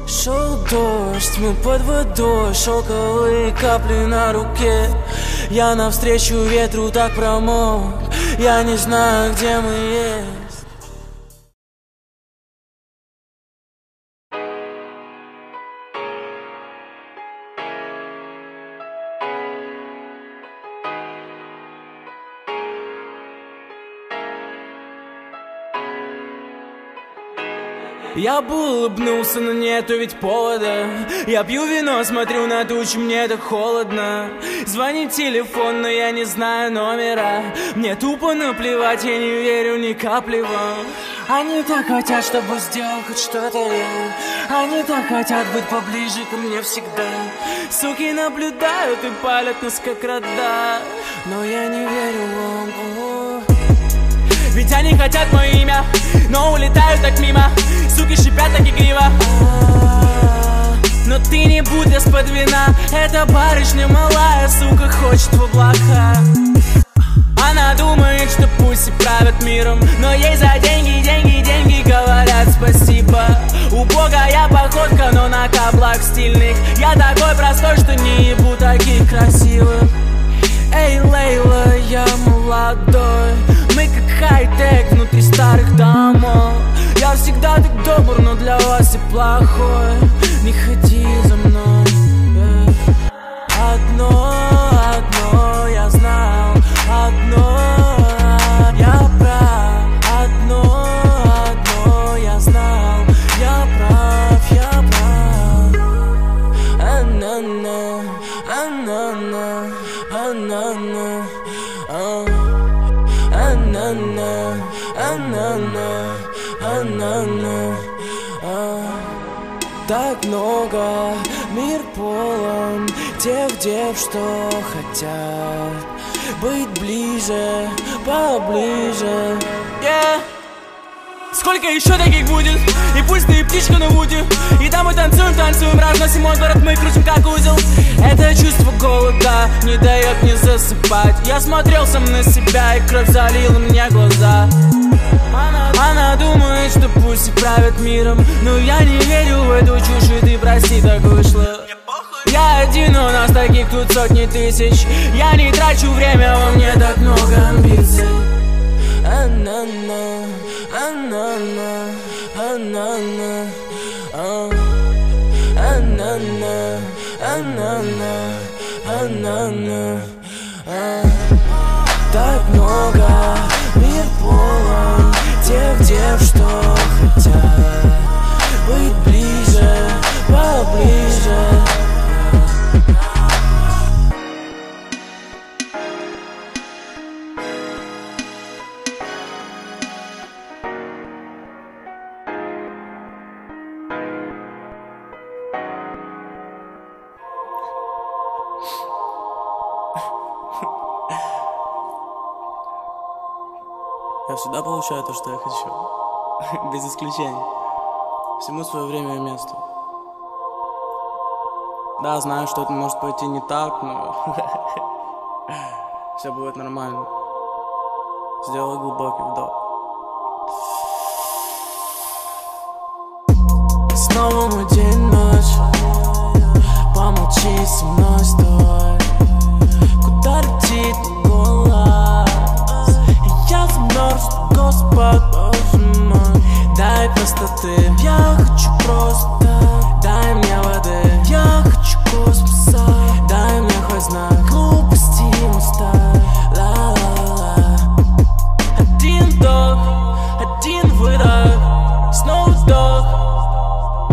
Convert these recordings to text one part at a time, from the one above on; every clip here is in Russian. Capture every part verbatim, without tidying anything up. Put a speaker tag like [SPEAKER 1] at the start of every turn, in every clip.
[SPEAKER 1] Шел дождь, мы под водой, шелковые капли на руке. Я навстречу ветру так промок, я не знаю, где мы есть. Я бы улыбнулся, но нету ведь повода. Я пью вино, смотрю на тучи, мне так холодно. Звонит телефон, но я не знаю номера. Мне тупо наплевать, я не верю ни капли вам. Они так хотят, чтобы сделал хоть что-то я. Они так хотят быть поближе ко мне всегда. Суки наблюдают и палят нас как рода. Но я не верю вам. О-о. Ведь они хотят мое имя, но улетают так мимо. Суки шипят так игриво. Но ты не будь из-под вина. Эта барышня малая, сука, хочет в облака. Она думает, что пусть и правят миром, но ей за деньги, деньги, деньги говорят спасибо. Убогая походка, но на каблах стильных. Я такой простой, что не ебу таких красивых. Эй, Лейла, я молодой. Мы как хай-тек внутри старых домов. Я всегда так добр, но для вас и плохой. Не ходи за мной. Одно, одно я знал. Одно, я прав. Одно, одно я знал. Я прав, я прав. А-на-на, а-на-на, а-на-на, а. А-на-на, а-на-на, а-на-на, а. Так много, мир полон тех дев, что хотят быть ближе, поближе, yeah. Сколько еще таких будет? И пусть ты птичка на вуде. И там мы танцуем, танцуем, разносим от ворот, мы крутим как узел. Это чувство голода не дает мне засыпать. Я смотрел сам на себя, и кровь залила мне глаза. Она, она думает, что пусть и правят миром, но я не верю в эту чушь, и ты прости, так вышло. Я один, у нас таких тут сотни тысяч. Я не трачу время, во мне так много амбиций. А-на-на, а-на-на, а-на-на, а. А-на-на, а-на-на, а-на-на, а. Так много, мир полон тех дев, что хотят быть ближе, поближе. Я всегда получаю то, что я хочу. Без исключения. Всему свое время и место. Да, знаю, что это может пойти не так, но все будет нормально. Сделай глубокий вдох. Снова мой день, ночь. Помолчи со мной, стой. Куда летит голос? Я замерз, Господь, боже мой. Дай простоты, я хочу просто. Дай мне воды, я хочу космоса. Дай мне хоть знак глупости моста. Ла-ла-ла. Один вдох, один выдох. Снова вдох,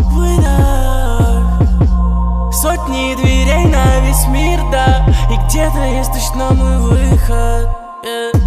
[SPEAKER 1] выдох. Сотни дверей на весь мир, да. И где-то есть точно мой выход, yeah.